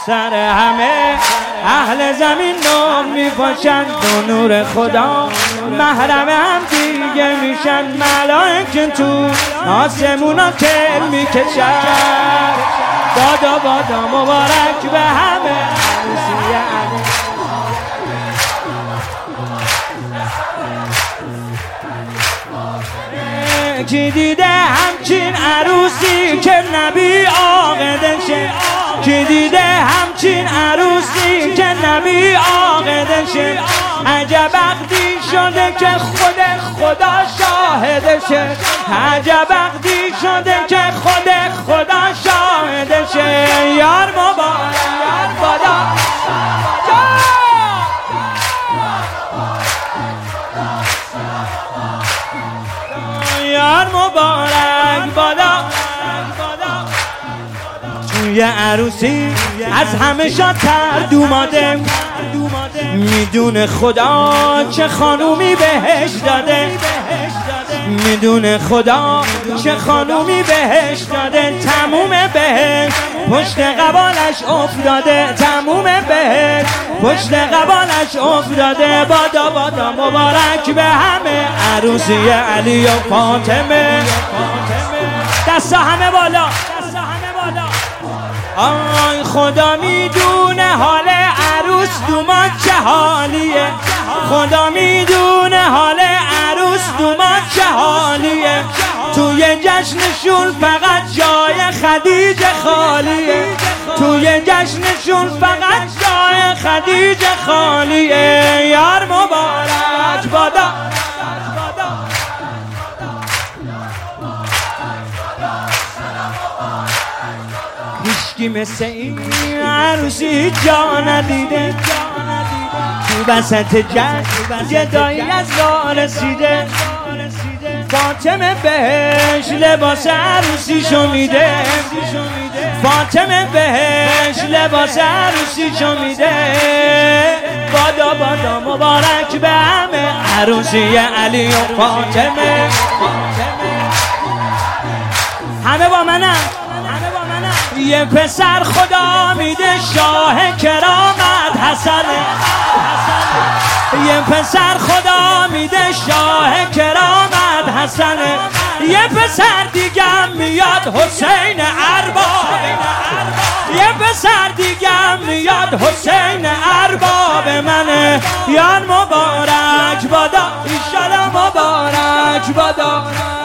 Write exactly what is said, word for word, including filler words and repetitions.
سر همه اهل زمین نام میپاشند و نور خدا محرم هم دیگه میشن. ملائکه تو آسمونا تل میکشن. بادا بادا مبارک به همه عروسی علی. کی دیده همچین عروسی که نبی عاقدشه؟ کی دیده همچین عروسی که نبی عاقدشه؟ عجب عقدی شده که خود خدا شاهدشه. عجب عقدی شده که خود خدا شاهدشه. یار مبارک بادا یار مبارک بادا. توی عروسی از همه شادتر دوماده، میدونه خدا چه خانومی بهش داده. میدونه خدا چه خانومی بهش داده. تموم بهش پشت قبالش افتاده. تموم بهش پشت قبالش افتاده. بادا بادا مبارک به همه عروسی علی و فاطمه. دستا همه بالا. آی خدا میدونه حال عروس دوما چه حالیه. خدا میدونه حال عروس دوما چه حالیه. توی جشنشون فقط جای خدیجه خالیه. توی جشنشون فقط جای خدیجه خالیه. یار مبارک بادا. هیچکی مثل این عروسی جا ندیده. تو وسط جشن جدایی از راه رسیده. فاطمه بهش لباس عروسیشو میده. فاطمه بهش لباس عروسیشو میده. بادا بادا مبارک به همه عروسی علی و فاطمه. همه با منم. یه پسر خدا میده شاه کرامت حسنه. یه پسر خدا میده شاه کرامت حسنه. یه پسر دیگه میاد حسین ارباب. یه پسر دیگه میاد حسین ارباب منه. یار مبارک بادا ایشالا مبارک بادا.